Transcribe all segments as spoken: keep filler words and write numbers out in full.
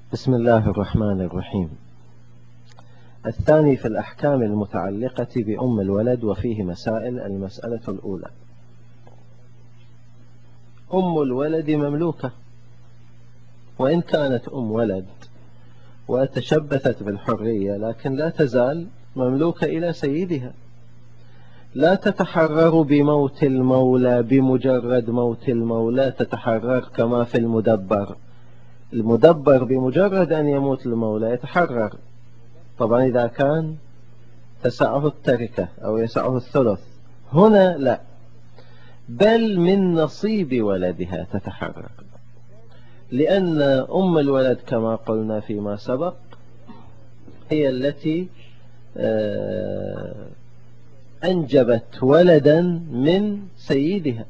بسم الله الرحمن الرحيم. الثاني في الأحكام المتعلقة بأم الولد وفيه مسائل. المسألة الأولى: أم الولد مملوكة، وإن كانت أم ولد وتشبثت بالحرية لكن لا تزال مملوكة إلى سيدها، لا تتحرر بموت المولى. بمجرد موت المولى تتحرر كما في المدبر. المدبر بمجرد أن يموت المولى يتحرر، طبعا إذا كان تسعه التركة أو يسعه الثلث. هنا لا، بل من نصيب ولدها تتحرر، لأن أم الولد كما قلنا فيما سبق هي التي أنجبت ولدا من سيدها،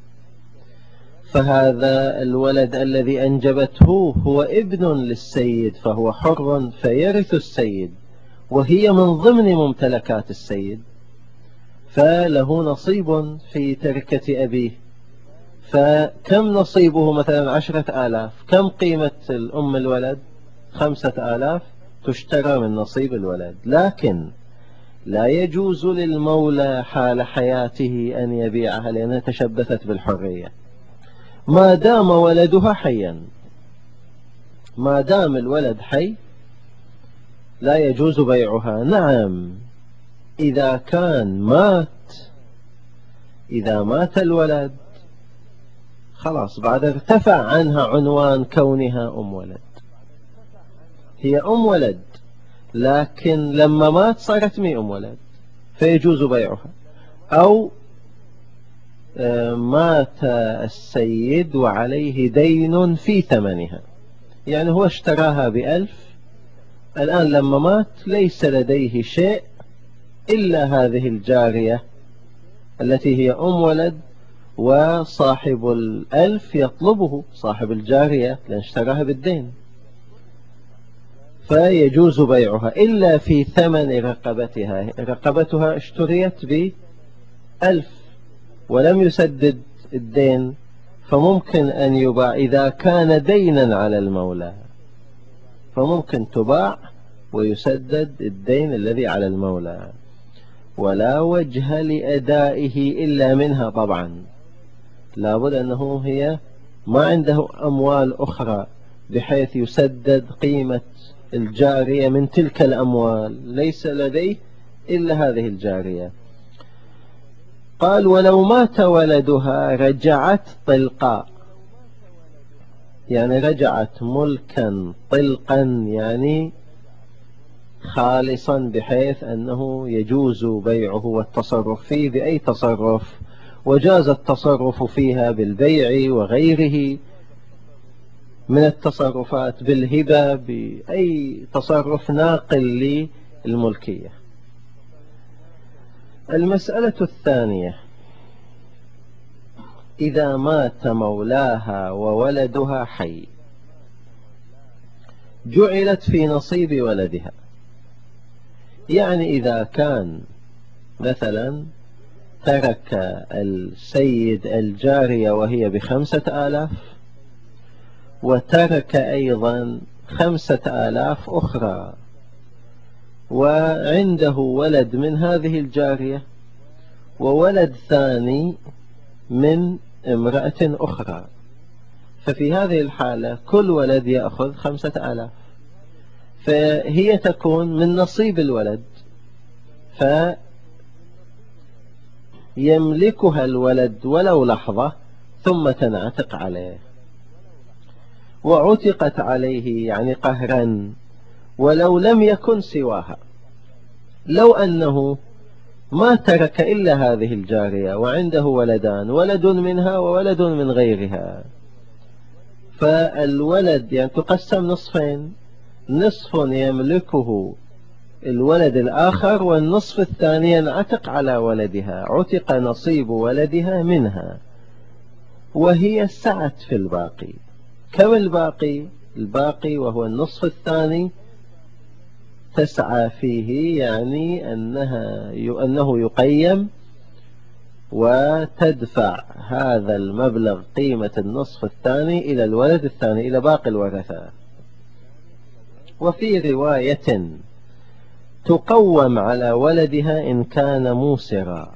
فهذا الولد الذي أنجبته هو ابن للسيد، فهو حر فيرث السيد، وهي من ضمن ممتلكات السيد، فله نصيب في تركة أبيه. فكم نصيبه؟ مثلا عشرة آلاف. كم قيمة الأم الولد؟ خمسة آلاف، تشترى من نصيب الولد. لكن لا يجوز للمولى حال حياته أن يبيعها لأنها تشبثت بالحرية ما دام ولدها حيا. ما دام الولد حي لا يجوز بيعها. نعم، إذا كان مات، إذا مات الولد خلاص بعد ارتفع عنها عنوان كونها أم ولد. هي أم ولد لكن لما مات صارت مي أم ولد فيجوز بيعها. أو مات السيد وعليه دين في ثمنها، يعني هو اشتراها بألف، الآن لما مات ليس لديه شيء إلا هذه الجارية التي هي أم ولد، وصاحب الألف يطلبه، صاحب الجارية، لأن اشتراها بالدين، فيجوز بيعها إلا في ثمن رقبتها. رقبتها اشتريت بألف ولم يسدد الدين، فممكن أن يباع. إذا كان دينا على المولى فممكن تباع ويسدد الدين الذي على المولى، ولا وجه لأدائه إلا منها. طبعا لابد أنه هي ما عنده أموال أخرى بحيث يسدد قيمة الجارية من تلك الأموال، ليس لديه إلا هذه الجارية. قال: ولو مات ولدها رجعت طلقا، يعني رجعت ملكا طلقا، يعني خالصا بحيث أنه يجوز بيعه والتصرف فيه بأي تصرف، وجاز التصرف فيها بالبيع وغيره من التصرفات، بالهبة، بأي تصرف ناقل للملكية. المسألة الثانية: إذا مات مولاها وولدها حي جعلت في نصيب ولدها. يعني إذا كان مثلا ترك السيد الجارية وهي بخمسة آلاف، وترك أيضا خمسة آلاف أخرى، وعنده ولد من هذه الجارية وولد ثاني من امرأة أخرى، ففي هذه الحالة كل ولد يأخذ خمسة آلاف، فهي تكون من نصيب الولد، فيملكها الولد ولو لحظة ثم تنعتق عليه. وعتقت عليه يعني قهرا ولو لم يكن سواها. لو أنه ما ترك إلا هذه الجارية وعنده ولدان، ولد منها وولد من غيرها، فالولد يعني تقسم نصفين، نصف يملكه الولد الآخر والنصف الثاني ينعتق على ولدها، عتق نصيب ولدها منها، وهي سعت في الباقي. كم الباقي؟ الباقي وهو النصف الثاني تسعى فيه، يعني أنها أنه يقيم وتدفع هذا المبلغ قيمة النصف الثاني إلى الولد الثاني، إلى باقي الورثة. وفي رواية تقوم على ولدها إن كان موسرا،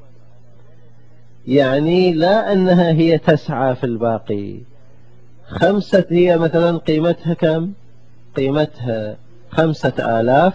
يعني لا أنها هي تسعى في الباقي. خمسة هي مثلا قيمتها كم؟ قيمتها خمسة آلاف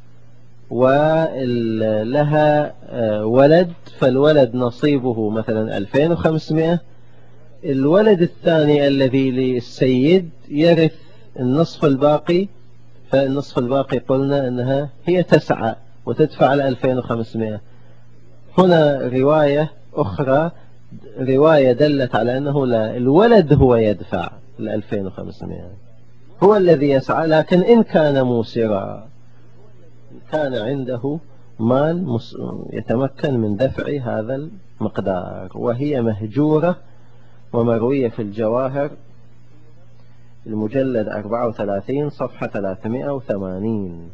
ولها ولد، فالولد نصيبه مثلا ألفين وخمسمائة. الولد الثاني الذي للسيد يرث النصف الباقي، فالنصف الباقي قلنا أنها هي تسعى وتدفع على ألفين وخمسمائة. هنا رواية أخرى، رواية دلت على أنه لا، الولد هو يدفع ال ألفين وخمسمائة، هو الذي يسعى. لكن إن كان موسرا كان عنده مال يتمكن من دفع هذا المقدار. وهي مهجورة ومروية في الجواهر المجلد أربعة وثلاثين صفحة ثلاثمائة وثمانين.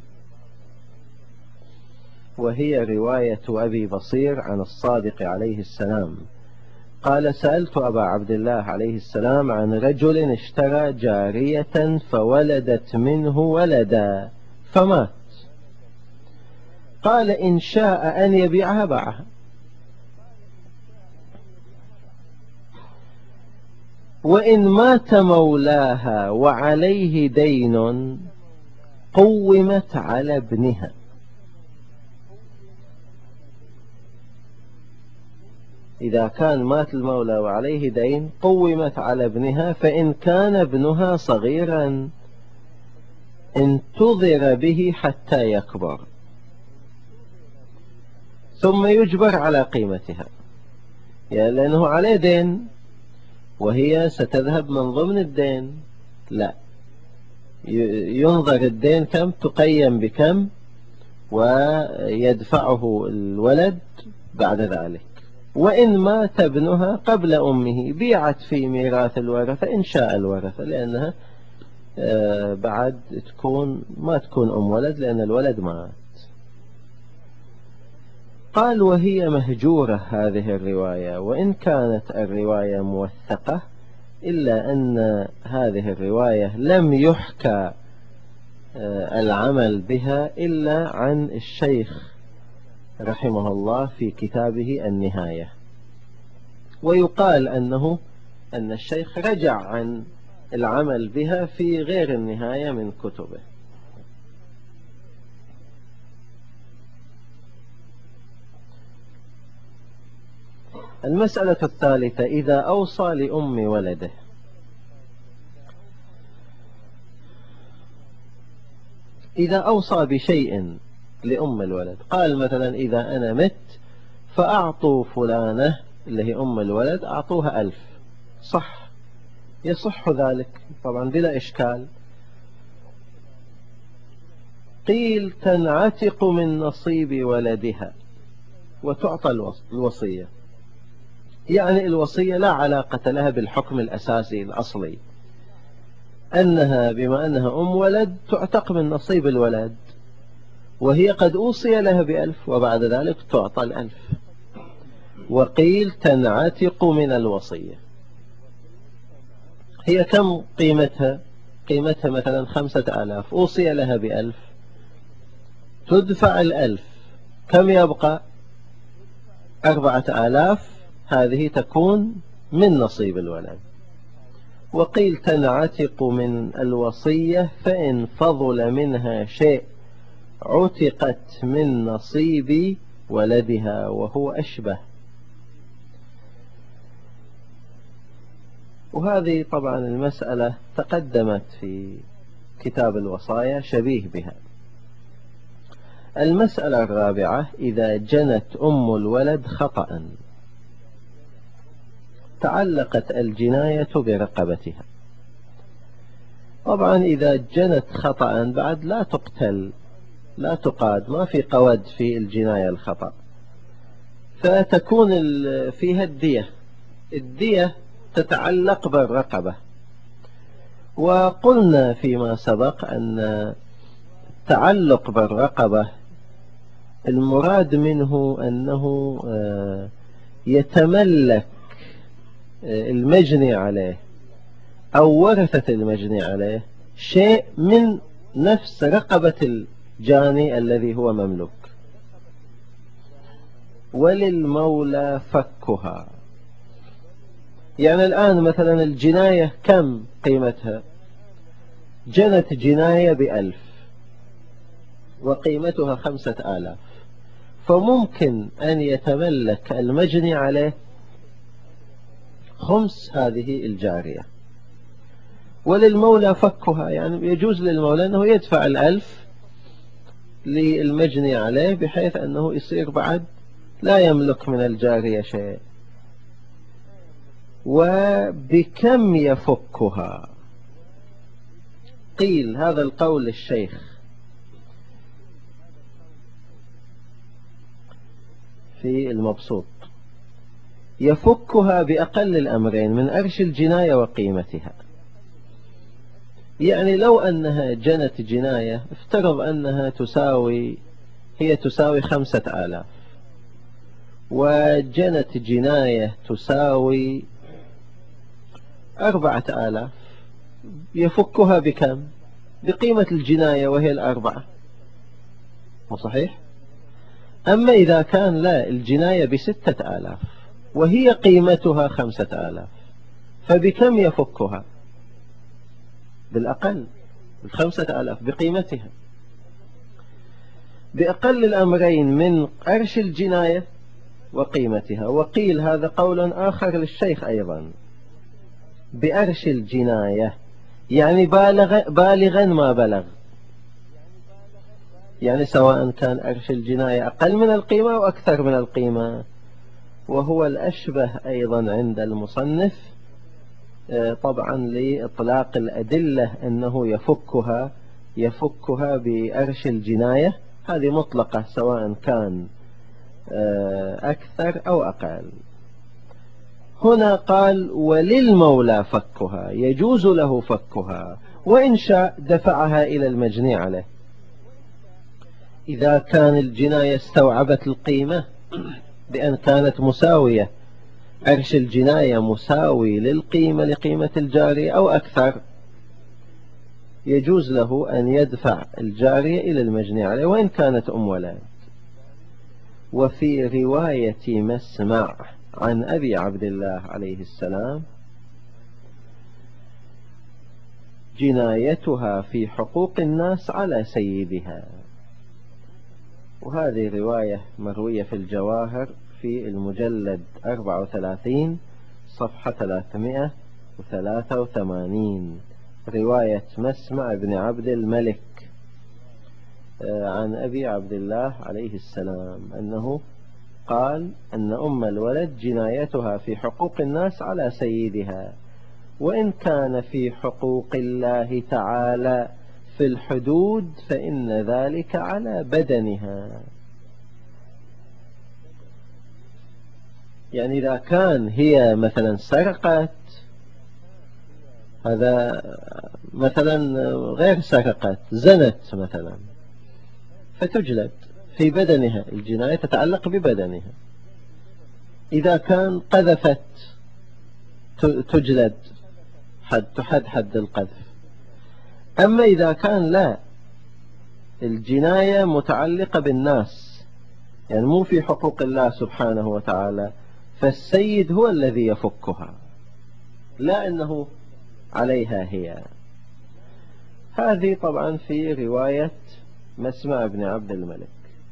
وهي رواية أبي بصير عن الصادق عليه السلام قال: سألت أبا عبد الله عليه السلام عن رجل اشترى جارية فولدت منه ولدا فمات، قال: إن شاء أن يبيعها باعها، وإن مات مولاها وعليه دين قومت على ابنها. إذا كان مات المولى وعليه دين قومت على ابنها، فإن كان ابنها صغيرا انتظر به حتى يكبر ثم يجبر على قيمتها، يعني لأنه عليه دين وهي ستذهب من ضمن الدين. لا، ينظر الدين كم، تقيم بكم، ويدفعه الولد بعد ذلك. وإن مات ابنها قبل أمه بيعت في ميراث الورثة إن شاء الورثة، لأنها بعد تكون ما تكون أم ولد لأن الولد مات. قال: وهي مهجورة هذه الرواية، وإن كانت الرواية موثقة إلا أن هذه الرواية لم يحكى العمل بها إلا عن الشيخ رحمه الله في كتابه النهاية. ويقال أنه أن الشيخ رجع عن العمل بها في غير النهاية من كتبه. المسألة الثالثة: إذا أوصى لأم ولده، إذا أوصى بشيء لأم الولد، قال مثلا: إذا أنا مت فأعطوا فلانة اللي هي أم الولد أعطوها ألف، صح، يصح ذلك طبعا بلا إشكال. قيل: تنعتق من نصيب ولدها وتعطى الوصية، يعني الوصية لا علاقة لها بالحكم الأساسي الأصلي، أنها بما أنها أم ولد تعتق من نصيب الولد، وهي قد أوصي لها بألف وبعد ذلك تعطى الألف. وقيل: تنعتق من الوصية، هي كم قيمتها؟ قيمتها مثلا خمسة آلاف، أوصي لها بألف، تدفع الألف، كم يبقى؟ أربعة آلاف، هذه تكون من نصيب الولد. وقيل: تنعتق من الوصية فإن فضل منها شيء عتقت من نصيب ولدها، وهو أشبه. وهذه طبعا المسألة تقدمت في كتاب الوصايا شبيه بها. المسألة الرابعة: إذا جنت أم الولد خطأ تعلقت الجناية برقبتها. طبعا إذا جنت خطأ بعد لا تقتل، لا تقاد، ما في قود في الجناية الخطأ، فتكون فيها الدية. الدية تتعلق بالرقبة. وقلنا فيما سبق أن التعلق بالرقبة المراد منه أنه يتملك المجني عليه أو ورثة المجني عليه شيء من نفس رقبة الجاني الذي هو مملوك. وللمولى فكها. يعني الآن مثلا الجناية كم قيمتها؟ جنت جناية بألف وقيمتها خمسة آلاف، فممكن أن يتملك المجني عليه خمس هذه الجارية. وللمولى فكها، يعني يجوز للمولى أنه يدفع الألف للمجني عليه بحيث أنه يصير بعد لا يملك من الجارية شيء. وبكم يفكها؟ قيل هذا القول الشيخ في المبسوط، يفكها بأقل الأمرين من أرش الجناية وقيمتها. يعني لو أنها جنت جناية، افترض أنها تساوي هي تساوي خمسة آلاف، وجنت جناية تساوي أربعة آلاف، يفكها بكم؟ بقيمة الجناية وهي الأربعة، مو صحيح؟ أما إذا كان لا، الجناية بستة آلاف وهي قيمتها خمسة آلاف، فبكم يفكها؟ بالأقل، الخمسة آلاف بقيمتها، بأقل الأمرين من أرش الجناية وقيمتها. وقيل هذا قول آخر للشيخ أيضا، بأرش الجناية، يعني بالغ بالغا ما بلغ، يعني سواء كان أرش الجناية أقل من القيمة أو أكثر من القيمة. وهو الأشبه أيضا عند المصنف طبعا لإطلاق الأدلة أنه يفكها يفكها بأرش الجناية، هذه مطلقة سواء كان أكثر أو أقل. هنا قال وللمولى فكها، يجوز له فكها، وإن شاء دفعها إلى المجني عليه إذا كان الجناية استوعبت القيمة بأن كانت مساوية، عرش الجناية مساوي للقيمة لقيمة الجارية أو أكثر، يجوز له أن يدفع الجارية إلى المجني عليه وإن كانت أم ولد. وفي رواية مسمع عن أبي عبد الله عليه السلام جنايتها في حقوق الناس على سيدها، وهذه رواية مروية في الجواهر في المجلد أربعة وثلاثين صفحة ثلاثمائة وثلاثة وثمانين، رواية مسمع بن عبد الملك عن أبي عبد الله عليه السلام أنه قال أن أم الولد جنايتها في حقوق الناس على سيدها، وإن كان في حقوق الله تعالى في الحدود فإن ذلك على بدنها. يعني إذا كان هي مثلا سرقت، هذا مثلا غير سرقت، زنت مثلا، فتجلد في بدنها، الجناية تتعلق ببدنها. إذا كان قذفت تجلد، حد تحد حد القذف. أما إذا كان لا، الجناية متعلقة بالناس، يعني مو في حقوق الله سبحانه وتعالى، فالسيد هو الذي يفكها، لا أنه عليها هي. هذه طبعا في رواية مسمع بن عبد الملك.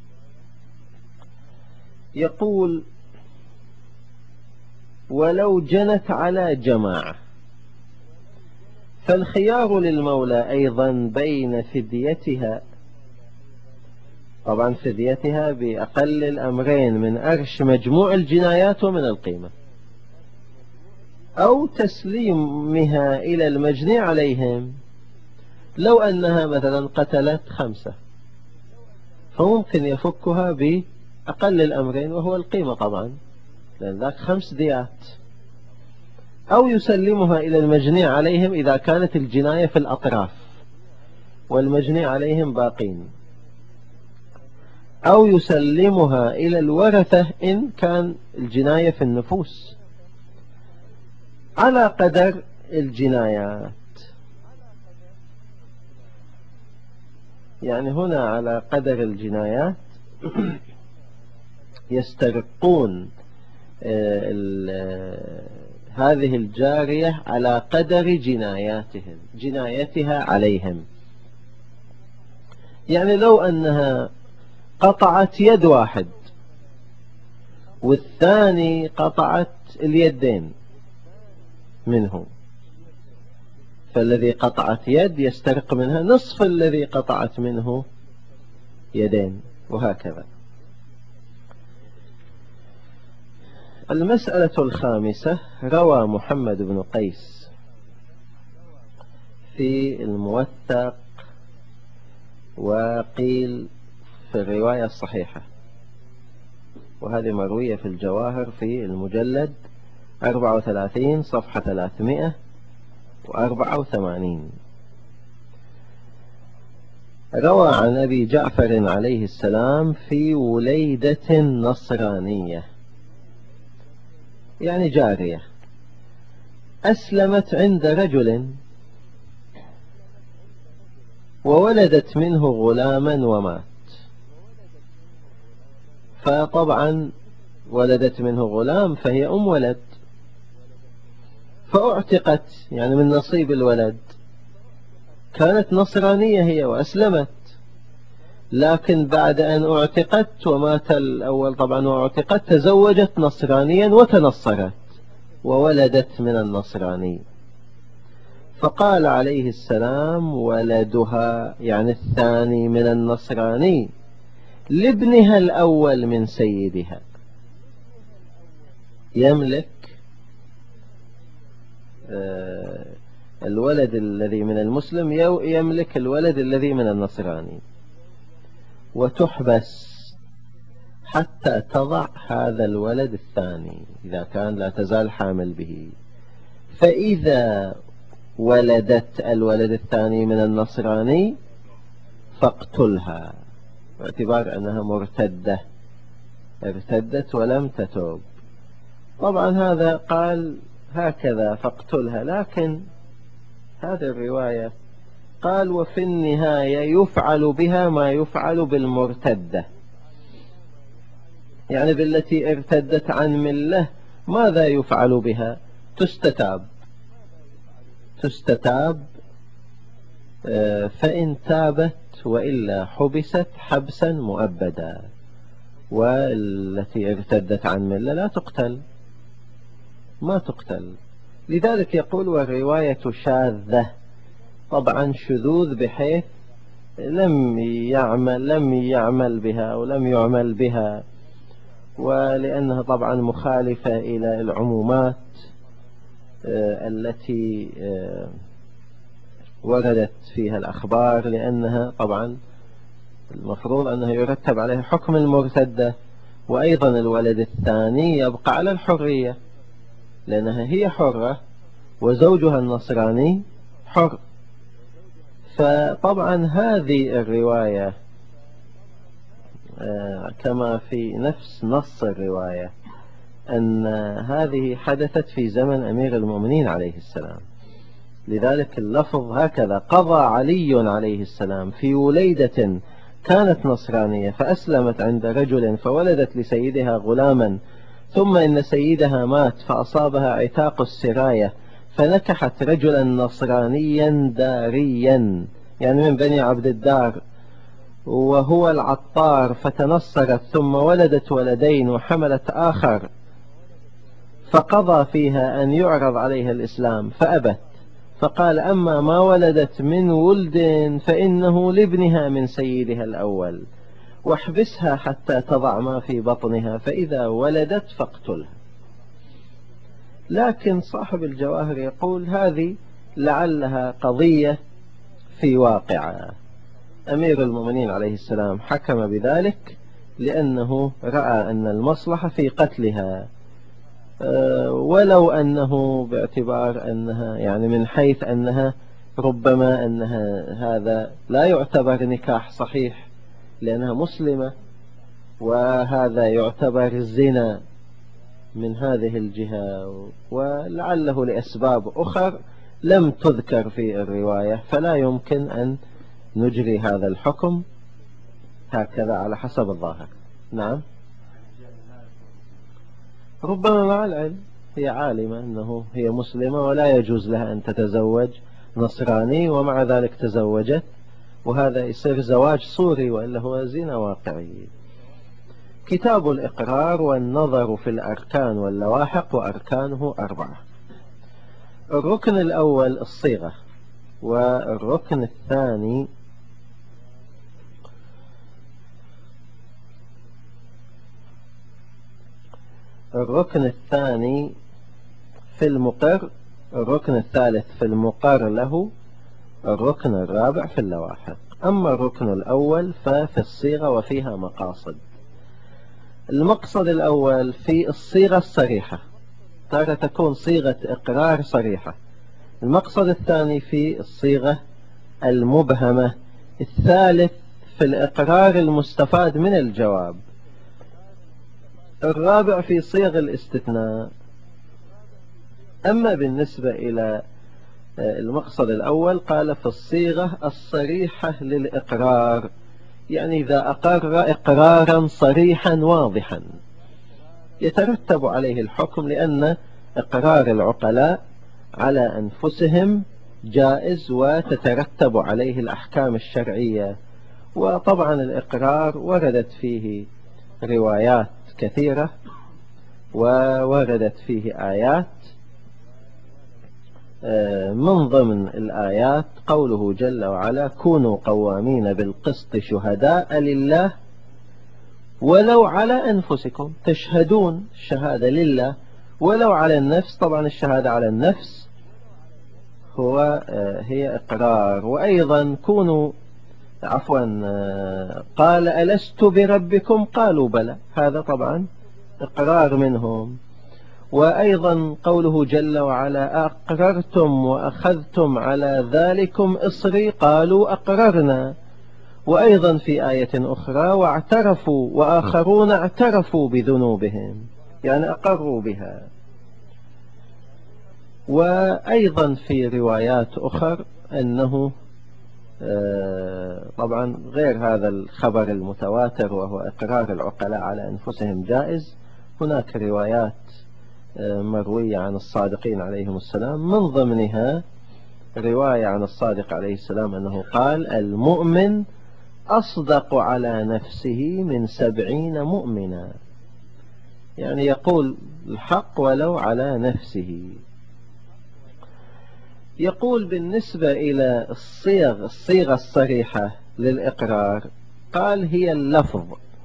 يقول ولو جنت على جماعة فالخيار للمولى أيضا بين فديتها، طبعا فديتها بأقل الأمرين من أرش مجموع الجنايات ومن القيمة، أو تسليمها إلى المجني عليهم. لو أنها مثلا قتلت خمسة فممكن يفكها بأقل الأمرين وهو القيمة طبعا، لأن ذاك خمس ديات، أو يسلمها إلى المجني عليهم إذا كانت الجناية في الأطراف والمجني عليهم باقين، أو يسلمها إلى الورثة إن كان الجناية في النفوس، على قدر الجنايات. يعني هنا على قدر الجنايات يسترقون هذه الجارية على قدر جناياتهم جنايتها عليهم. يعني لو أنها قطعت يد واحد والثاني قطعت اليدين منه، فالذي قطعت يد يسترق منها نصف الذي قطعت منه يدين، وهكذا. المسألة الخامسة: روى محمد بن قيس في الموثق، وقيل في الرواية الصحيحة، وهذه مروية في الجواهر في المجلد أربعة وثلاثين صفحة ثلاثمائة وأربعة وثمانين. روى عن أبي جعفر عليه السلام في وليدة نصرانية، يعني جارية، أسلمت عند رجل وولدت منه غلاما ومات. فطبعا ولدت منه غلام فهي أم ولد، فأعتقت يعني من نصيب الولد. كانت نصرانية هي وأسلمت، لكن بعد أن أعتقت ومات الأول طبعا وأعتقت تزوجت نصرانيا وتنصرت وولدت من النصراني. فقال عليه السلام: ولدها يعني الثاني من النصراني لابنها الأول من سيدها، يملك الولد الذي من المسلم يملك الولد الذي من النصراني، وتحبس حتى تضع هذا الولد الثاني إذا كان لا تزال حامل به. فإذا ولدت الولد الثاني من النصراني فاقتلها، باعتبار أنها مرتدة، ارتدت ولم تتوب. طبعا هذا قال هكذا فاقتلها، لكن هذه الرواية قال: وفي النهاية يفعل بها ما يفعل بالمرتدة، يعني بالتي ارتدت عن ملة ماذا يفعل بها؟ تستتاب تستتاب فإن تابت وإلا حبست حبسا مؤبدا. والتي ارتدت عن ملة لا تقتل، ما تقتل. لذلك يقول: والرواية شاذة، طبعا شذوذ بحيث لم يعمل لم يعمل بها ولم يعمل بها، ولأنها طبعا مخالفة إلى العمومات التي وردت فيها الأخبار، لأنها طبعا المفروض أنها يرتب عليها حكم المرتدة. وأيضا الولد الثاني يبقى على الحرية، لأنها هي حرة وزوجها النصراني حر. فطبعا هذه الرواية كما في نفس نص الرواية أن هذه حدثت في زمن أمير المؤمنين عليه السلام، لذلك اللفظ هكذا: قضى علي عليه السلام في وليدة كانت نصرانية فأسلمت عند رجل فولدت لسيدها غلاما، ثم إن سيدها مات فأصابها عتاق السراية فنكحت رجلا نصرانيا داريا، يعني من بني عبد الدار، وهو العطار، فتنصرت ثم ولدت ولدين وحملت آخر، فقضى فيها أن يعرض عليها الإسلام فأبت، فقال: أما ما ولدت من ولد فإنه لابنها من سيدها الأول، واحبسها حتى تضع ما في بطنها، فإذا ولدت فاقتلها. لكن صاحب الجواهر يقول: هذه لعلها قضية في واقعة، أمير المؤمنين عليه السلام حكم بذلك لأنه رأى أن المصلحة في قتلها، ولو أنه باعتبار أنها يعني من حيث أنها ربما أنها هذا لا يعتبر نكاح صحيح لأنها مسلمة، وهذا يعتبر الزنا من هذه الجهة، ولعله لأسباب أخر لم تذكر في الرواية، فلا يمكن أن نجري هذا الحكم هكذا على حسب الظاهر. نعم، ربما مع العلم هي عالمة أنه هي مسلمة ولا يجوز لها أن تتزوج نصراني، ومع ذلك تزوجت، وهذا يصير زواج صوري وإلا هو زنا واقعي. كتاب الإقرار والنظر في الأركان واللواحق، وأركانه أربعة. الركن الأول الصيغة، والركن الثاني الركن الثاني في المقر، الركن الثالث في المقر له، الركن الرابع في اللواحق. أما الركن الأول ففي الصيغة وفيها مقاصد. المقصد الأول في الصيغة الصريحة، ترى تكون صيغة إقرار صريحة. المقصد الثاني في الصيغة المبهمة. الثالث في الإقرار المستفاد من الجواب. الرابع في صيغ الاستثناء. أما بالنسبة إلى المقصد الأول قال في الصيغة الصريحة للإقرار، يعني إذا أقر إقرارا صريحا واضحا يترتب عليه الحكم، لأن إقرار العقلاء على أنفسهم جائز وتترتب عليه الأحكام الشرعية. وطبعا الإقرار وردت فيه روايات كثيرة ووردت فيه آيات. من ضمن الآيات قوله جل وعلا كونوا قوامين بالقسط شهداء لله ولو على أنفسكم، تشهدون الشهادة لله ولو على النفس. طبعا الشهادة على النفس هو هي إقرار. وأيضا كونوا عفوا قال ألست بربكم قالوا بلى، هذا طبعا إقرار منهم. وأيضا قوله جل وعلا أقررتم وأخذتم على ذلكم إصري قالوا أقررنا. وأيضا في آية أخرى واعترفوا وآخرون اعترفوا بذنوبهم، يعني أقروا بها. وأيضا في روايات أخرى أنه طبعا غير هذا الخبر المتواتر وهو إقرار العقلاء على أنفسهم جائز، هناك روايات مروية عن الصادقين عليهم السلام، من ضمنها رواية عن الصادق عليه السلام أنه قال المؤمن أصدق على نفسه من سبعين مؤمنا، يعني يقول الحق ولو على نفسه. يقول بالنسبة إلى الصيغ الصيغة الصريحة للإقرار قال هي اللفظ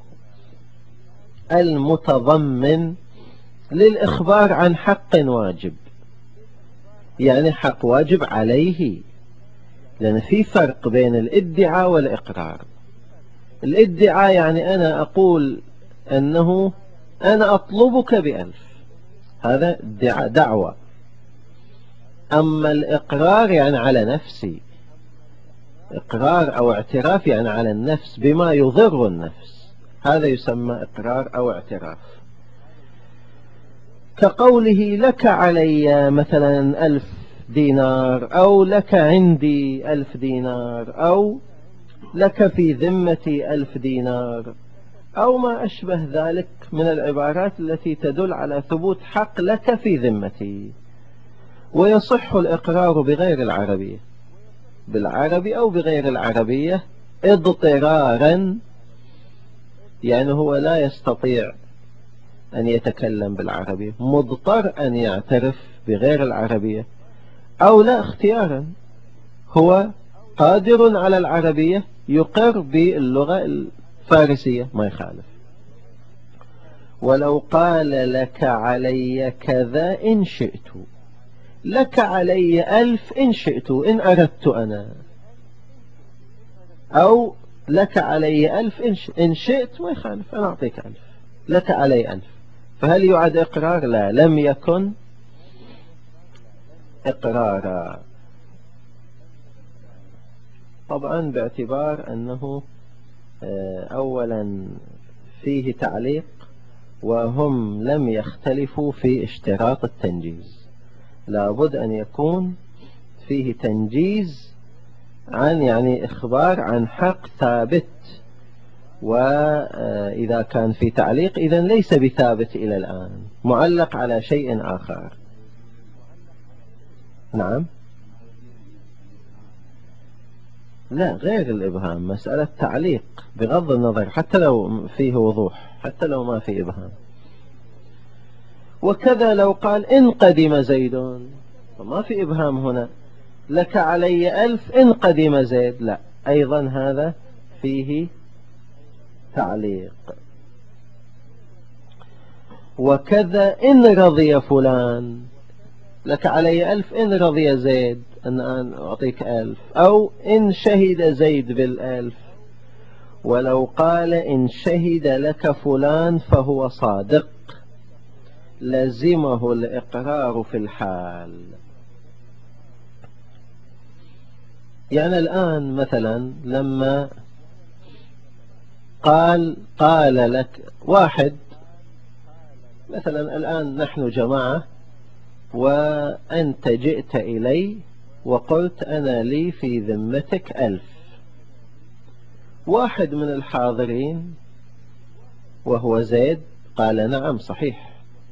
المتضمن للإخبار عن حق واجب، يعني حق واجب عليه، لأن في فرق بين الادعاء والإقرار. الادعاء يعني أنا أقول أنه أنا أطلبك بألف، هذا دعوة. أما الإقرار يعني على نفسي، إقرار أو اعتراف يعني على النفس بما يضر النفس، هذا يسمى إقرار أو اعتراف. كقوله لك علي مثلا ألف دينار، أو لك عندي ألف دينار، أو لك في ذمتي ألف دينار، أو ما أشبه ذلك من العبارات التي تدل على ثبوت حق لك في ذمتي. ويصح الإقرار بغير العربية، بالعربي أو بغير العربية اضطرارا، يعني هو لا يستطيع أن يتكلم بالعربية، مضطر أن يعترف بغير العربية، أو لا اختيارا، هو قادر على العربية يقر باللغة الفارسية ما يخالف. ولو قال لك علي كذا إن شئت، لك علي ألف إن شئت إن أردت أنا، أو لك علي ألف إن شئت ما يخالف، أنا أعطيك ألف، لك علي ألف. فهل يعد إقرار؟ لا، لم يكن إقرارا. طبعا باعتبار أنه أولا فيه تعليق، وهم لم يختلفوا في اشتراط التنجيز، لابد أن يكون فيه تنجيز عن يعني إخبار عن حق ثابت، وإذا كان في تعليق إذن ليس بثابت إلى الآن، معلق على شيء آخر. نعم، لا غير الإبهام، مسألة تعليق بغض النظر حتى لو فيه وضوح، حتى لو ما في إبهام. وكذا لو قال إن قدم زيد، فما في إبهام هنا، لك علي ألف إن قدم زيد، لا، أيضا هذا فيه تعليق. وكذا إن رضي فلان، لك علي ألف إن رضي زيد، أن أعطيك ألف، أو إن شهد زيد بالألف. ولو قال إن شهد لك فلان فهو صادق، لزمه الإقرار في الحال. يعني الآن مثلا لما قال قال لك واحد، مثلا الآن نحن جماعة وأنت جئت إلي وقلت أنا لي في ذمتك ألف، واحد من الحاضرين وهو زيد قال نعم صحيح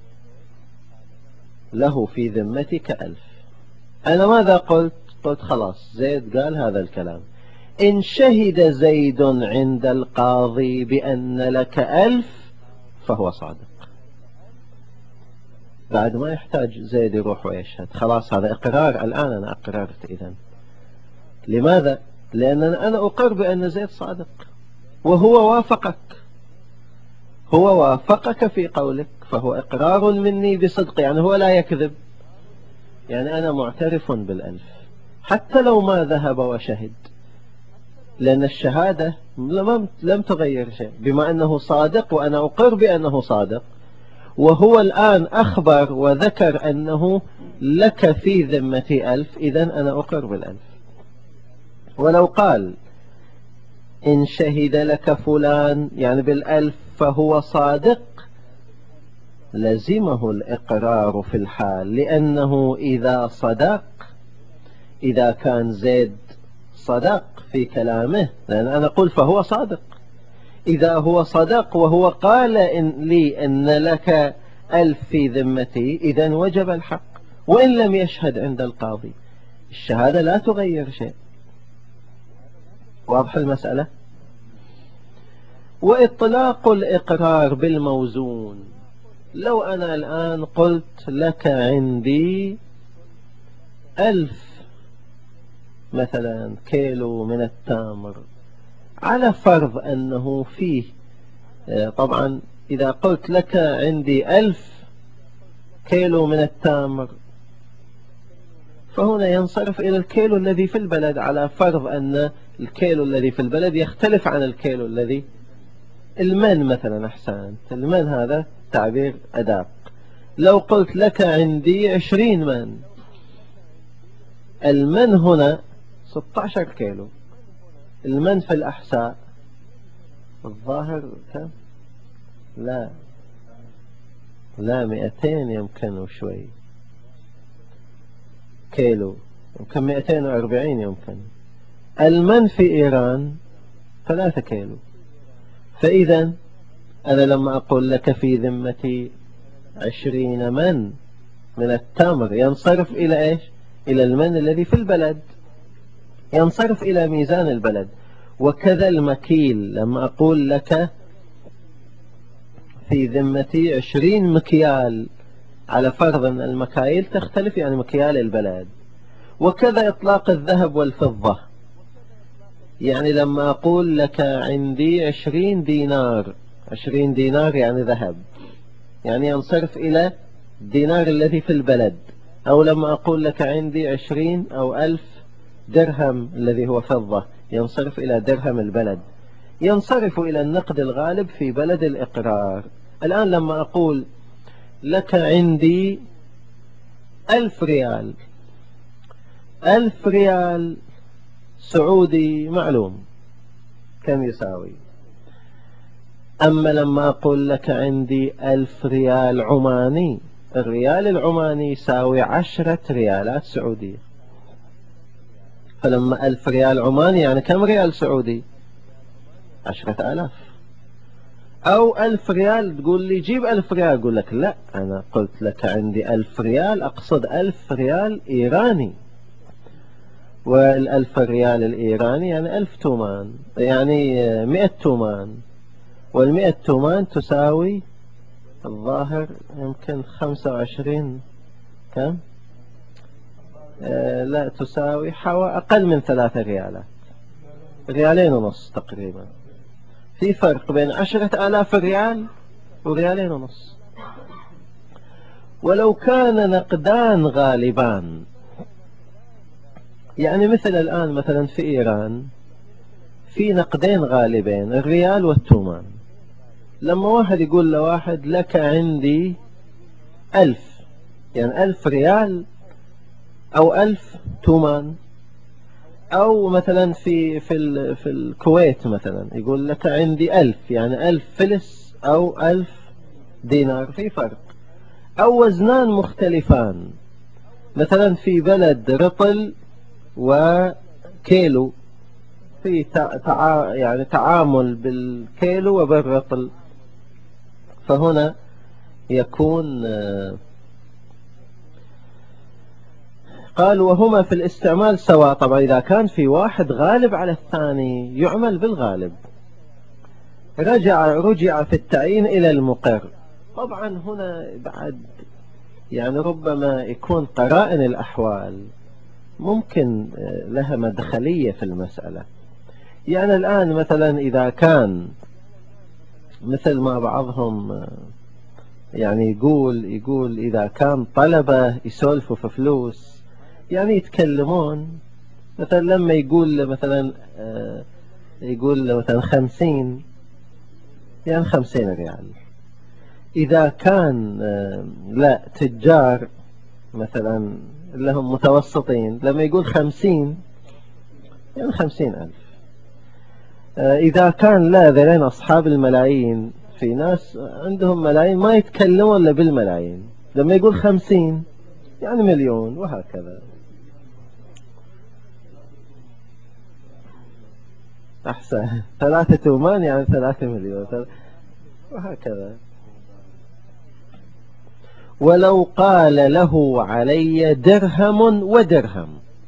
له في ذمتك ألف. أنا ماذا قلت؟ قلت خلاص زيد قال هذا الكلام، إن شهد زيد عند القاضي بأن لك ألف فهو صادق، بعد ما يحتاج زيد يروح ويشهد، خلاص هذا إقرار، الآن أنا أقررت. إذن لماذا؟ لأن أنا أقر بأن زيد صادق، وهو وافقك، هو وافقك في قولك، فهو إقرار مني بصدق، يعني هو لا يكذب، يعني أنا معترف بالألف حتى لو ما ذهب وشهد، لأن الشهادة لم تغير شيء، بما أنه صادق وأنا أقر بأنه صادق، وهو الآن أخبر وذكر أنه لك في ذمتي ألف، إذن أنا أقر بالألف. ولو قال إن شهد لك فلان يعني بالألف فهو صادق، لزمه الإقرار في الحال، لأنه إذا صدق، إذا كان زيد صدق في كلامه، لأن أنا أقول فهو صادق، إذا هو صدق وهو قال إن لي أن لك ألف في ذمتي، إذن وجب الحق، وإن لم يشهد عند القاضي، الشهادة لا تغير شيء. واضح المسألة؟ وإطلاق الإقرار بالموزون، لو أنا الآن قلت لك عندي ألف مثلا كيلو من التمر، على فرض أنه فيه، طبعا إذا قلت لك عندي ألف كيلو من التمر، فهنا ينصرف إلى الكيلو الذي في البلد، على فرض أن الكيلو الذي في البلد يختلف عن الكيلو الذي المن مثلا. أحسنت، المن هذا تعبير أداق. لو قلت لك عندي عشرين من، المن هنا ستة عشر كيلو، المن في الأحساء الظاهر كم؟ لا لا مئتين يمكن وشوي كيلو، يمكن مئتين وأربعين يمكن. المن في إيران ثلاثة كيلو. فإذا أنا لما أقول لك في ذمتي عشرين من من التمر، ينصرف إلى إيش؟ إلى المن الذي في البلد، ينصرف إلى ميزان البلد. وكذا المكيل، لما أقول لك في ذمتي عشرين مكيال، على فرض أن المكاييل تختلف، يعني مكيال البلد. وكذا إطلاق الذهب والفضة، يعني لما أقول لك عندي عشرين دينار، عشرين دينار يعني ذهب، يعني ينصرف إلى الدينار الذي في البلد. أو لما أقول لك عندي عشرين أو ألف درهم الذي هو فضة، ينصرف إلى درهم البلد، ينصرف إلى النقد الغالب في بلد الإقرار. الآن لما أقول لك عندي ألف ريال، ألف ريال سعودي معلوم كم يساوي. أما لما أقول لك عندي ألف ريال عماني، الريال العماني يساوي عشرة ريالات سعودية. فلما ألف ريال عماني يعني كم ريال سعودي؟ عشرة آلاف. أو ألف ريال تقول لي جيب ألف ريال، أقول لك لا، أنا قلت لك عندي ألف ريال أقصد ألف ريال إيراني، والألف ريال الإيراني يعني ألف تومان، يعني مئة تومان، والمئة تومان تساوي الظاهر يمكن خمسة وعشرين كم؟ آه لا، تساوي حوالي أقل من ثلاثة ريالات، ريالين ونص تقريبا. في فرق بين عشرة آلاف ريال وريالين ونص. ولو كان نقدان غالبان، يعني مثل الآن مثلا في إيران في نقدين غالبين، الريال والتومان. لما واحد يقول لواحد لك عندي ألف، يعني ألف ريال أو ألف تومان. أو مثلا في في في الكويت مثلا يقول لك عندي ألف، يعني ألف فلس أو ألف دينار، في فرق. أو وزنان مختلفان، مثلا في بلد رطل وكيلو، في تع... يعني تعامل بالكيلو وبالرطل، فهنا يكون قال وهما في الاستعمال سواء. طبعا إذا كان في واحد غالب على الثاني يعمل بالغالب. رجع رجع في التعيين إلى المقر. طبعا هنا بعد يعني ربما يكون قرائن الأحوال ممكن لها مدخلية في المسألة. يعني الآن مثلا إذا كان مثل ما بعضهم يعني يقول يقول إذا كان طلبة يسولفوا في فلوس، يعني يتكلمون مثلا لما يقول مثلا يقول مثلا خمسين، يعني خمسين ريال. إذا كان لا تجار مثلا لهم متوسطين، لما يقول خمسين يعني خمسين ألف. إذا كان لا ذلين أصحاب الملايين، في ناس عندهم ملايين ما يتكلمون إلا بالملايين، لما يقول خمسين يعني مليون، وهكذا. أحسن، ثلاثة تومان يعني ثلاثة مليون، وهكذا. ولو قال له علي درهم ودرهم،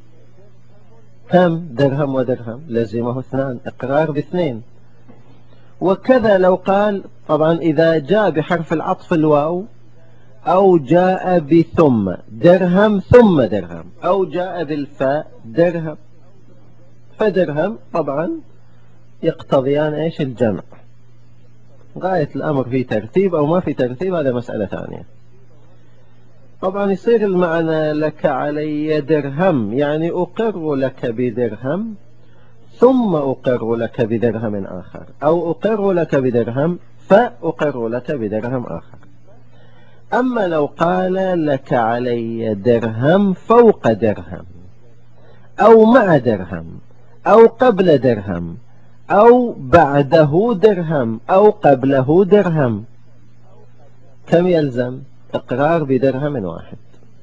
كم درهم ودرهم؟ لزمه اثنان، إقرار باثنين. وكذا لو قال، طبعا إذا جاء بحرف العطف الواو، أو جاء بثم درهم ثم درهم، أو جاء بالفاء درهم فدرهم، طبعا يقتضيان إيش؟ الجمع. غاية الأمر في ترتيب أو ما في ترتيب هذا مسألة ثانية. طبعا يصير المعنى لك علي درهم، يعني أقر لك بدرهم ثم أقر لك بدرهم آخر، أو أقر لك بدرهم فأقر لك بدرهم آخر. أما لو قال لك علي درهم فوق درهم، أو مع درهم، أو قبل درهم، أو بعده درهم، أو قبله درهم، كم يلزم؟ إقرار بدرهم واحد.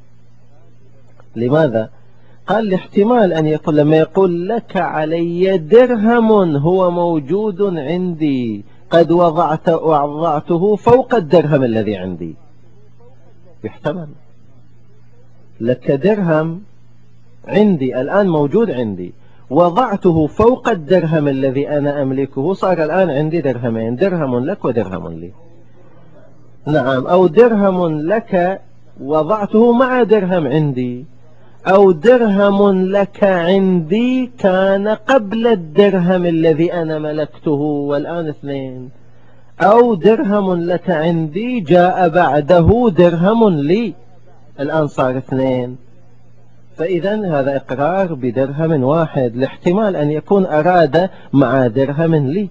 لماذا؟ قال لاحتمال أن يقول لما يقول لك علي درهم هو موجود عندي، قد وضعت وضعته فوق الدرهم الذي عندي، يحتمل. لك درهم عندي الآن موجود عندي، وضعته فوق الدرهم الذي أنا أملكه، صار الآن عندي درهمين، درهم لك ودرهم لي. نعم. أو درهم لك وضعته مع درهم عندي، أو درهم لك عندي كان قبل الدرهم الذي أنا ملكته والآن اثنين، أو درهم لك عندي جاء بعده درهم لي الآن صار اثنين. فإذا هذا إقرار بدرهم واحد، لاحتمال أن يكون أراد مع درهم لي.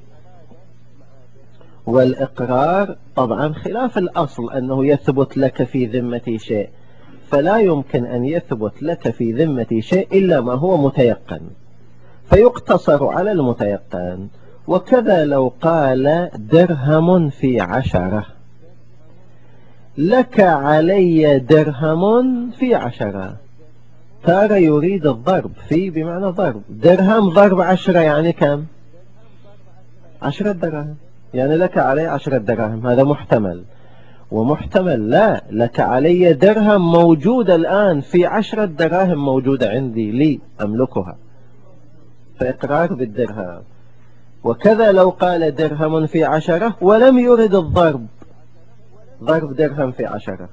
والإقرار طبعا خلاف الأصل أنه يثبت لك في ذمتي شيء، فلا يمكن أن يثبت لك في ذمتي شيء إلا ما هو متيقن، فيقتصر على المتيقن. وكذا لو قال درهم في عشرة، لك علي درهم في عشرة، تارة يريد الضرب، في بمعنى ضرب. درهم ضرب عشرة يعني كم؟ عشرة دراهم، يعني لك علي عشرة دراهم، هذا محتمل. ومحتمل لا، لك علي درهم موجودة الآن في عشرة دراهم موجودة عندي لي أملكها، فإقرار بالدرهم. وكذا لو قال درهم في عشرة ولم يرد الضرب، ضرب درهم في عشرة.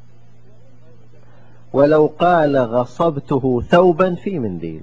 ولو قال غصبته ثوبا في منديل،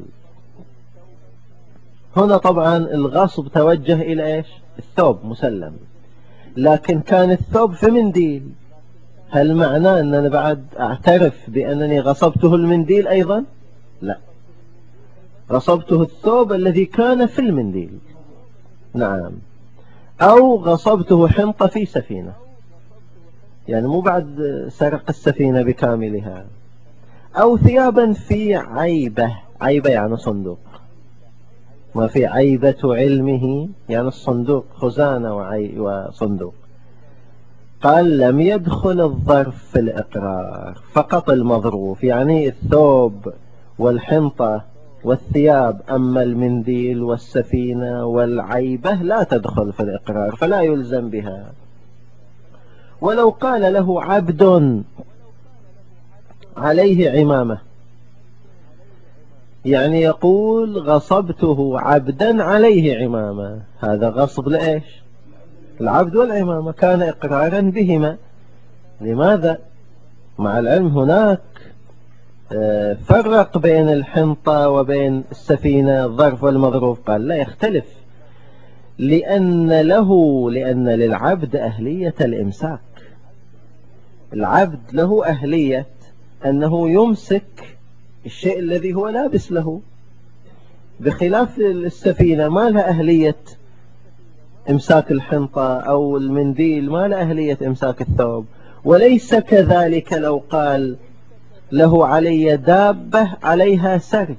هنا طبعا الغصب توجه إلى إيش؟ الثوب مسلم، لكن كان الثوب في منديل، هل معناه أن أنا بعد أعترف بأنني غصبته المنديل أيضا؟ لا، غصبته الثوب الذي كان في المنديل. نعم. أو غصبته حنطة في سفينة، يعني مو بعد سرق السفينة بكاملها. أو ثيابا في عيبة، عيبة يعني صندوق، ما في عيبة علمه يعني الصندوق، خزانة وعي وصندوق. قال لم يدخل الظرف في الإقرار، فقط المظروف، يعني الثوب والحنطة والثياب، أما المنديل والسفينة والعيبة لا تدخل في الإقرار فلا يلزم بها. ولو قال له عبد عليه عمامة، يعني يقول غصبته عبدا عليه عمامة، هذا غصب لإيش؟ العبد والعمامة، كان إقرارا بهما. لماذا؟ مع العلم هناك فرق بين الحنطة وبين السفينة، الظرف والمظروف. قال لا، يختلف، لأن له لأن للعبد أهلية الإمساك، العبد له أهلية أنه يمسك الشيء الذي هو لابس له، بخلاف السفينة ما لها أهلية إمساك الحنطة أو المنديل، ما لها أهلية إمساك الثوب. وليس كذلك لو قال له علي دابة عليها سرج،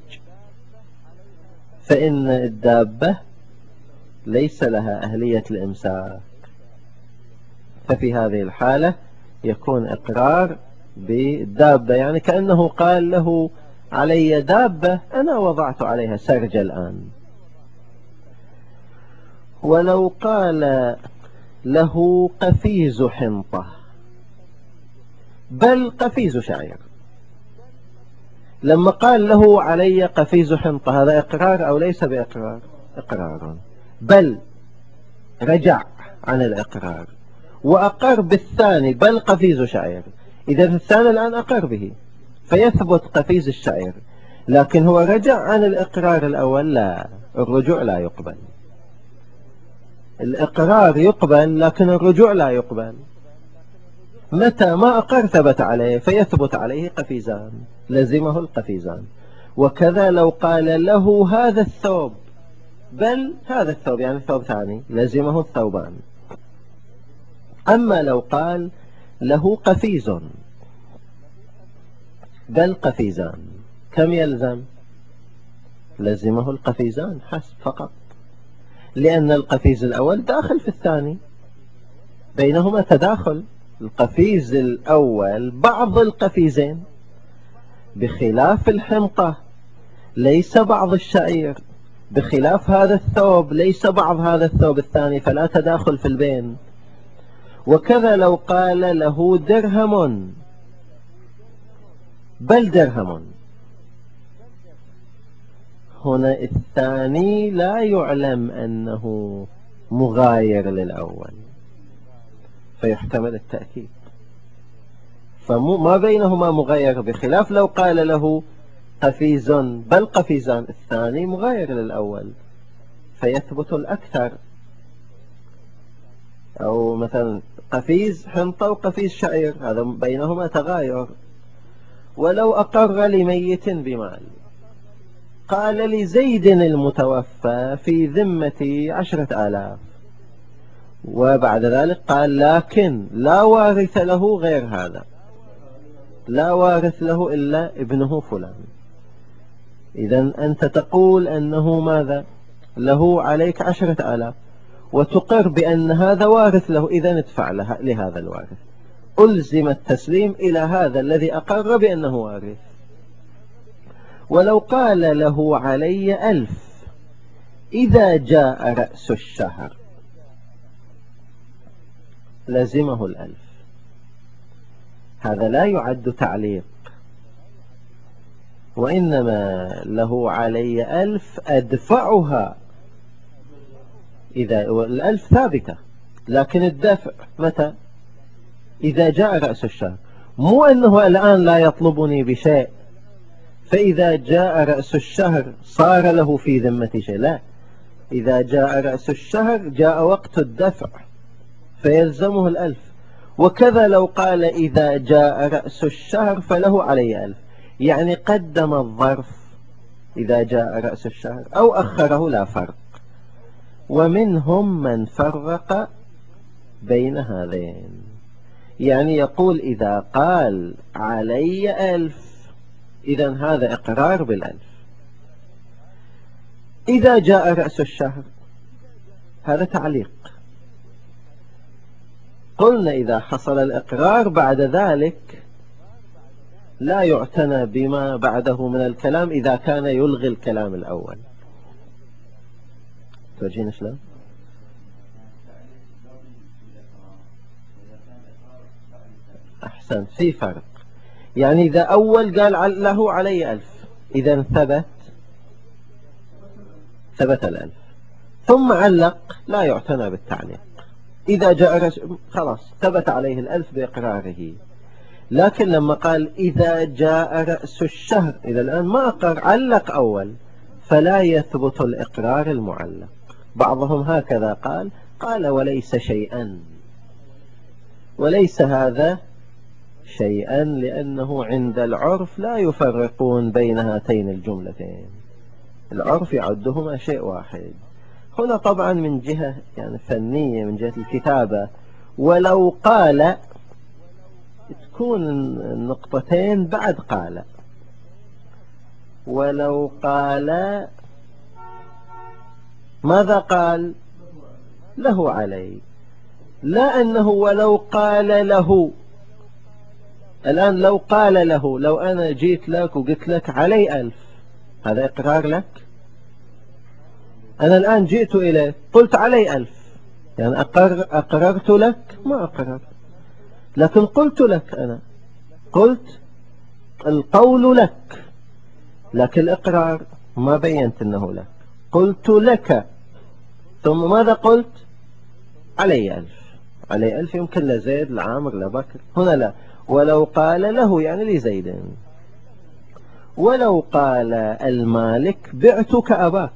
فإن الدابة ليس لها أهلية الإمساك، ففي هذه الحالة يكون إقرار بالدابة، يعني كأنه قال له علي دابة أنا وضعت عليها سرج الآن. ولو قال له قفيز حنطة بل قفيز شعير، لما قال له علي قفيز حنطة هذا إقرار أو ليس بإقرار؟ إقرار. بل رجع عن الإقرار وأقر بالثاني بل قفيز شعير، إذا الثاني الآن أقر به فيثبت قفيز الشعير، لكن هو رجع عن الإقرار الأول، لا، الرجوع لا يقبل. الإقرار يقبل لكن الرجوع لا يقبل. متى ما أقر ثبت عليه فيثبت عليه قفيزان، لزمه القفيزان. وكذا لو قال له هذا الثوب بل هذا الثوب، يعني ثوب ثاني، لزمه الثوبان. أما لو قال له قفيز بل قفيزان، كم يلزم؟ لزمه القفيزان حسب فقط، لأن القفيز الأول داخل في الثاني، بينهما تداخل. القفيز الأول بعض القفيزين، بخلاف الحنطة ليس بعض الشعير، بخلاف هذا الثوب ليس بعض هذا الثوب الثاني، فلا تداخل في البين. وكذا لو قال له درهم بل درهم، هنا الثاني لا يعلم أنه مغاير للأول فيحتمل التأكيد، فما بينهما مغاير، بخلاف لو قال له قفيز بل قفيزان، الثاني مغاير للأول فيثبت الأكثر. أو مثلا قفيز حنطة وقفيز شعير، هذا بينهما تغاير. ولو أقر لميت بمال، قال لزيد المتوفى في ذمتي عشرة آلاف، وبعد ذلك قال لكن لا وارث له غير هذا، لا وارث له إلا ابنه فلان، إذا أنت تقول أنه ماذا له عليك عشرة آلاف وتقر بأن هذا وارث له، إذا ادفع لهذا الوارث، ألزم التسليم إلى هذا الذي أقر بأنه وارث. ولو قال له علي ألف إذا جاء رأس الشهر لزمه الألف. هذا لا يعد تعليق، وإنما له علي ألف أدفعها، إذا الألف ثابتة، لكن الدفع متى؟ إذا جاء رأس الشهر. مو أنه الآن لا يطلبني بشيء فإذا جاء رأس الشهر صار له في ذمتي شيء، لا، إذا جاء رأس الشهر جاء وقت الدفع فيلزمه الألف. وكذا لو قال إذا جاء رأس الشهر فله علي ألف، يعني قدم الظرف إذا جاء رأس الشهر أو أخره لا فرق. ومنهم من فرق بين هذين، يعني يقول إذا قال علي ألف إذن هذا إقرار بالألف، إذا جاء رأس الشهر هذا تعليق. قلنا إذا حصل الإقرار بعد ذلك لا يعتنى بما بعده من الكلام إذا كان يلغي الكلام الأول. توجين شلون؟ أحسن، في فرق. يعني إذا أول قال له علي ألف إذا ثبت ثبت الألف، ثم علق لا يعتنى بالتعليق. إذا جاء خلاص ثبت عليه الألف بإقراره. لكن لما قال إذا جاء رأس الشهر، إذا الآن ما أقر، علق أول، فلا يثبت الإقرار المعلق. بعضهم هكذا قال قال وليس شيئا، وليس هذا شيئا، لأنه عند العرف لا يفرقون بين هاتين الجملتين، العرف يعدهما شيء واحد. هنا طبعا من جهة يعني فنية، من جهة الكتابة، ولو قال تكون النقطتين بعد قال. ولو قال ماذا قال؟ له علي، لا أنه ولو قال له. الآن لو قال له، لو أنا جيت لك وقلت لك علي ألف، هذا إقرار لك؟ أنا الآن جئت إليك قلت علي ألف، يعني أقر أقررت لك؟ ما أقرر، لكن قلت لك، أنا قلت القول لك، لكن الإقرار ما بينت أنه لك. قلت لك ثم ماذا قلت؟ علي ألف. علي ألف يمكن لزيد لعامر لبكر، هنا لا. ولو قال له يعني لزيد. ولو قال المالك بعتك أباك،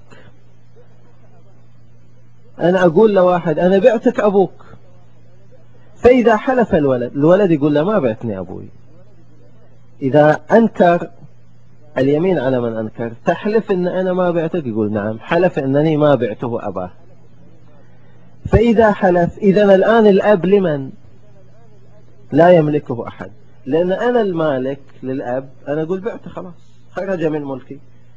أنا أقول لواحد أنا بعتك أبوك، فإذا حلف الولد، الولد يقول له ما بعتني أبوي، إذا أنكر اليمين على من أنكر، تحلف إن أنا ما بعتك، يقول نعم حلف إنني ما بعته أباه. فإذا حلف، إذن الآن الأب لمن؟ لا يملكه أحد، لأن أنا المالك للأب، أنا أقول بعته خلاص خرج من ملكي،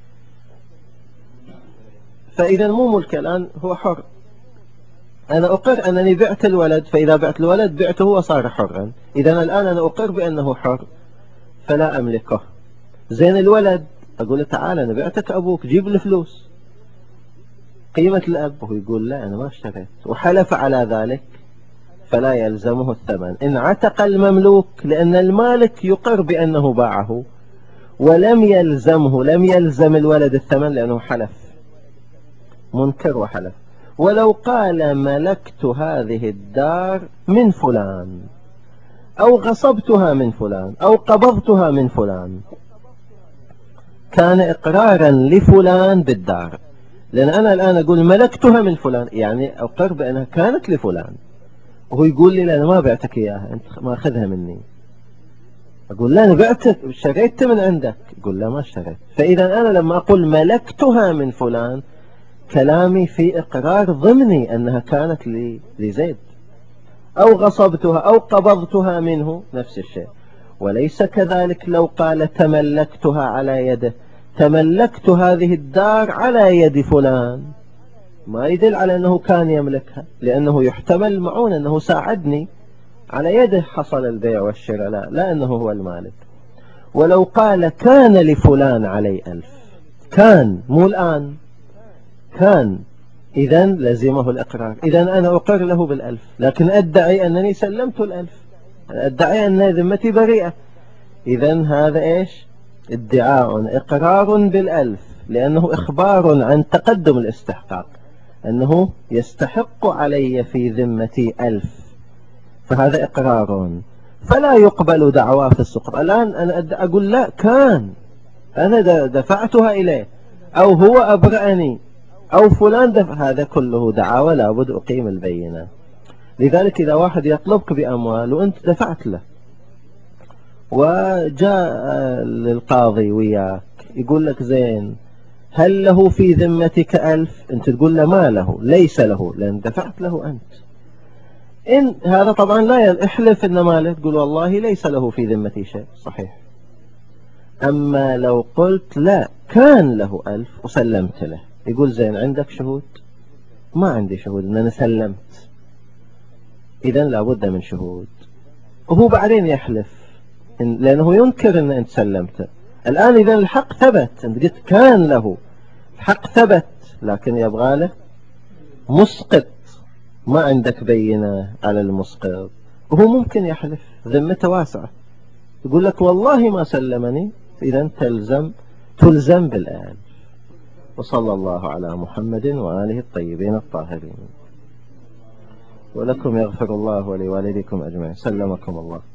فإذا مو ملك الآن، هو حر. أنا أقر أنني بعت الولد، فإذا بعت الولد بعته وصار حرا، إذن الآن أنا أقر بأنه حر فلا أملكه. زين الولد أقول له تعال أنا بعتك أبوك، جيب الفلوس قيمة الأب، وهو يقول لا أنا ما اشتريت، وحلف على ذلك، فلا يلزمه الثمن. إن عتق المملوك، لأن المالك يقر بأنه باعه، ولم يلزمه، لم يلزم الولد الثمن لأنه حلف، منكر وحلف. ولو قال ملكت هذه الدار من فلان، أو غصبتها من فلان، أو قبضتها من فلان، كان إقرارا لفلان بالدار، لأن أنا الآن أقول ملكتها من فلان، يعني أقر بأنها كانت لفلان، وهو يقول لي لا أنا ما بعتك إياها، أنت ما أخذها مني. أقول لا أنا بعتك، اشتريت من عندك، يقول لا ما اشتريت. فإذا أنا لما أقول ملكتها من فلان، كلامي في إقرار ضمني أنها كانت لزيد، أو غصبتها أو قبضتها منه، نفس الشيء. وليس كذلك لو قال تملكتها على يده، تملكت هذه الدار على يد فلان، ما يدل على أنه كان يملكها، لأنه يحتمل معون أنه ساعدني، على يده حصل البيع والشراء، لا, لا أنه هو المالك. ولو قال كان لفلان علي ألف، كان مو الآن، كان، إذن لزمه الإقرار. إذن أنا أقر له بالألف، لكن أدعي أنني سلمت الألف، أدعي أن ذمتي بريئة. إذن هذا إيش؟ ادعاء إقرار بالألف، لأنه إخبار عن تقدم الاستحقاق، أنه يستحق علي في ذمتي ألف، فهذا إقرار. فلا يقبل دعواه في السقط. الآن أنا أقول لا، كان أنا دفعتها إليه، أو هو أبرأني، أو فلان دفع، هذا كله دعاوى لابد أقيم البينة. لذلك إذا واحد يطلبك بأموال وأنت دفعت له، وجاء للقاضي وياك يقول لك زين هل له في ذمتك ألف؟ أنت تقول له ما له، ليس له، لأن دفعت له أنت. إن هذا طبعا لا يحلف إن ما له، تقول والله ليس له في ذمتي شيء، صحيح. أما لو قلت لا كان له ألف وسلمت له، يقول زين عندك شهود؟ ما عندي شهود إن أنا سلمت. إذن لابد من شهود، وهو بعدين يحلف لأنه ينكر أن أنت سلمته. الآن إذن الحق ثبت، أنت قلت كان له، الحق ثبت، لكن يبغى له مسقط، ما عندك بينة على المسقط، وهو ممكن يحلف، ذمته واسعة، يقول لك والله ما سلمني، إذن تلزم تلزم بالآن. وصلى الله على محمد وآله الطيبين الطاهرين. ولكم يغفر الله ولوالديكم أجمعين. سلمكم الله.